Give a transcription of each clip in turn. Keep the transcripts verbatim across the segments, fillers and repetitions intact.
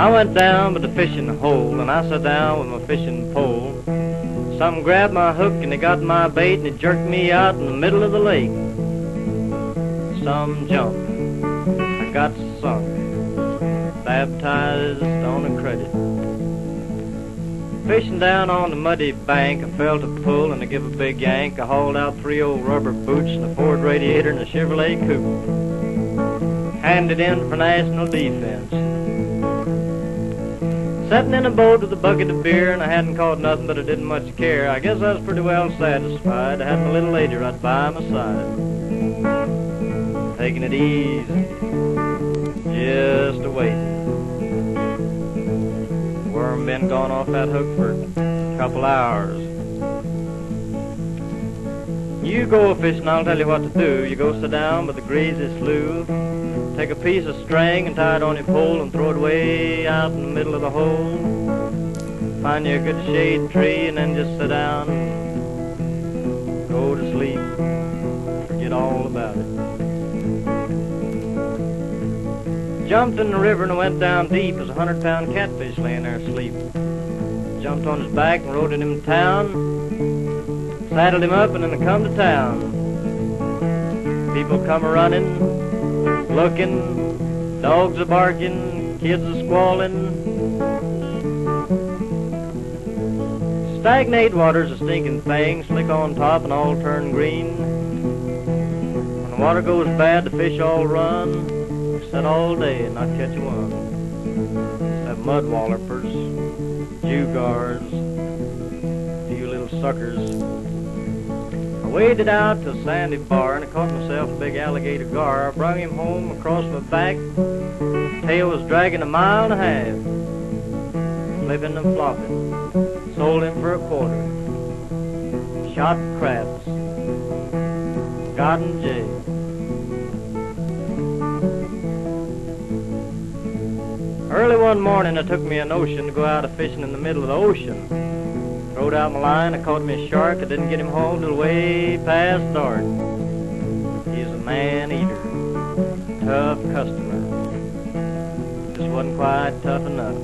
I went down by the fishing hole, and I sat down with my fishing pole. Some grabbed my hook and they got my bait, and it jerked me out in the middle of the lake. Some jumped, I got sunk, baptized on a credit. Fishing down on the muddy bank, I felt a pull and I give a big yank. I hauled out three old rubber boots and a Ford radiator and a Chevrolet coupe. Handed in for national defense. Sitting in a boat with a bucket of beer, and I hadn't caught nothing, but I didn't much care. I guess I was pretty well satisfied. I had my little lady right by my side, taking it easy, just a waiting. Worm been gone off that hook for a couple hours. You go fishing, I'll tell you what to do. You go sit down by the greasy slough, take a piece of string and tie it on your pole and throw it way out in the middle of the hole. Find you a good shade tree and then just sit down and go to sleep. Forget all about it. Jumped in the river and went down deep. There's a hundred pound catfish laying there asleep. Jumped on his back and rode him to town. Saddled him up and then I come to town. People come a-running, looking, dogs a barking, kids a squalling. Stagnate water's a stinking thing, slick on top and all turn green. When the water goes bad, the fish all run. Sit all day and not catch one. Have mud wallopers, jugars, a few little suckers. I waded out to a sandy bar and I caught myself a big alligator gar. I brung him home across my back. Tail was dragging a mile and a half, flipping and flopping. Sold him for a quarter. Shot craps. Got in jail. Early one morning I took me a notion to go out a-fishing in the middle of the ocean. Throwed out my line, I caught me a shark. I didn't get him home till way past dark. He's a man-eater, tough customer. Just wasn't quite tough enough.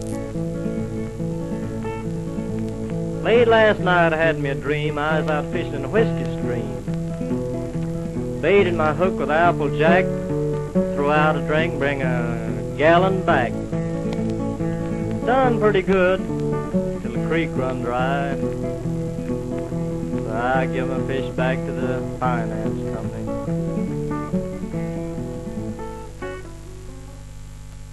Late last night I had me a dream. I was out fishing in a whiskey stream. Baited my hook with applejack. Throw out a drink, bring a gallon back. Done pretty good till the creek run dry. So I give my fish back to the finance company.